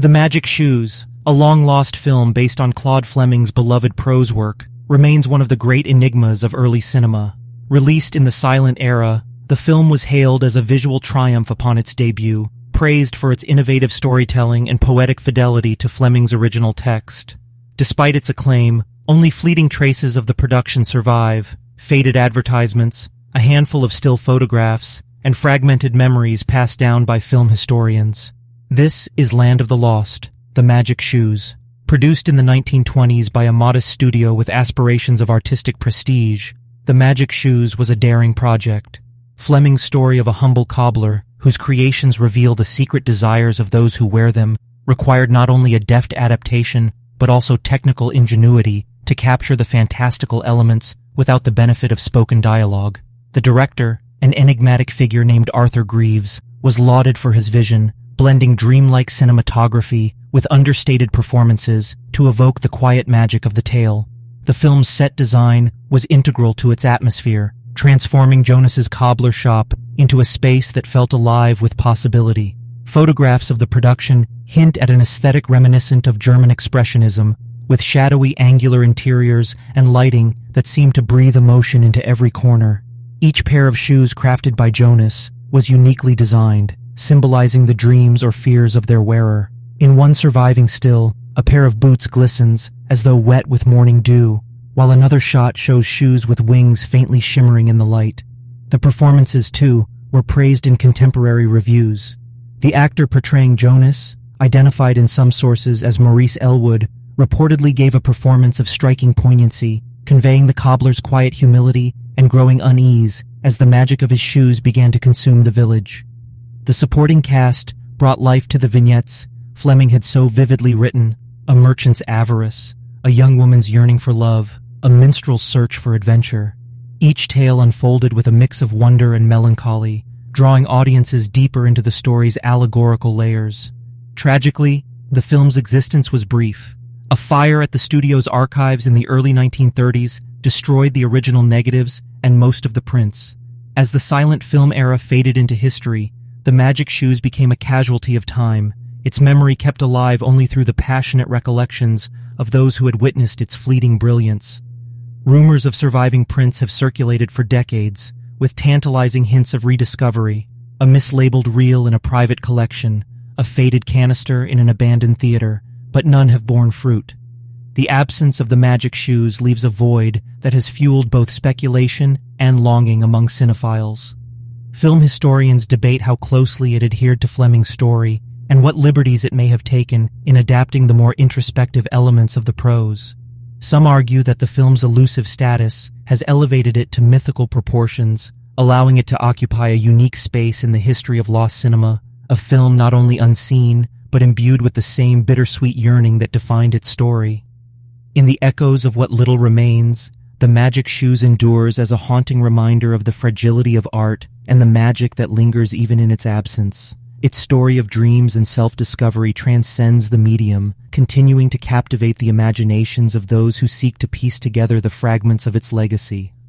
The Magic Shoes, a long-lost film based on Claude Fleming's beloved prose work, remains one of the great enigmas of early cinema. Released in the silent era, the film was hailed as a visual triumph upon its debut, praised for its innovative storytelling and poetic fidelity to Fleming's original text. Despite its acclaim, only fleeting traces of the production survive: faded advertisements, a handful of still photographs, and fragmented memories passed down by film historians. This is Land of the Lost, The Magic Shoes. Produced in the 1920s by a modest studio with aspirations of artistic prestige, The Magic Shoes was a daring project. Fleming's story of a humble cobbler, whose creations reveal the secret desires of those who wear them, required not only a deft adaptation, but also technical ingenuity to capture the fantastical elements without the benefit of spoken dialogue. The director, an enigmatic figure named Arthur Greaves, was lauded for his vision, blending dreamlike cinematography with understated performances to evoke the quiet magic of the tale. The film's set design was integral to its atmosphere, transforming Jonas's cobbler shop into a space that felt alive with possibility. Photographs of the production hint at an aesthetic reminiscent of German Expressionism, with shadowy angular interiors and lighting that seemed to breathe emotion into every corner. Each pair of shoes crafted by Jonas was uniquely designed, symbolizing the dreams or fears of their wearer. In one surviving still, a pair of boots glistens as though wet with morning dew, while another shot shows shoes with wings faintly shimmering in the light. The performances, too, were praised in contemporary reviews. The actor portraying Jonas, identified in some sources as Maurice Elwood, reportedly gave a performance of striking poignancy, conveying the cobbler's quiet humility and growing unease as the magic of his shoes began to consume the village. The supporting cast brought life to the vignettes Fleming had so vividly written: a merchant's avarice, a young woman's yearning for love, a minstrel's search for adventure. Each tale unfolded with a mix of wonder and melancholy, drawing audiences deeper into the story's allegorical layers. Tragically, the film's existence was brief. A fire at the studio's archives in the early 1930s destroyed the original negatives and most of the prints. As the silent film era faded into history, The Magic Shoes became a casualty of time, its memory kept alive only through the passionate recollections of those who had witnessed its fleeting brilliance. Rumors of surviving prints have circulated for decades, with tantalizing hints of rediscovery: a mislabeled reel in a private collection, a faded canister in an abandoned theater, but none have borne fruit. The absence of The Magic Shoes leaves a void that has fueled both speculation and longing among cinephiles. Film historians debate how closely it adhered to Fleming's story and what liberties it may have taken in adapting the more introspective elements of the prose. Some argue that the film's elusive status has elevated it to mythical proportions, allowing it to occupy a unique space in the history of lost cinema, a film not only unseen, but imbued with the same bittersweet yearning that defined its story. In the echoes of what little remains, The Magic Shoes endures as a haunting reminder of the fragility of art and the magic that lingers even in its absence. Its story of dreams and self-discovery transcends the medium, continuing to captivate the imaginations of those who seek to piece together the fragments of its legacy.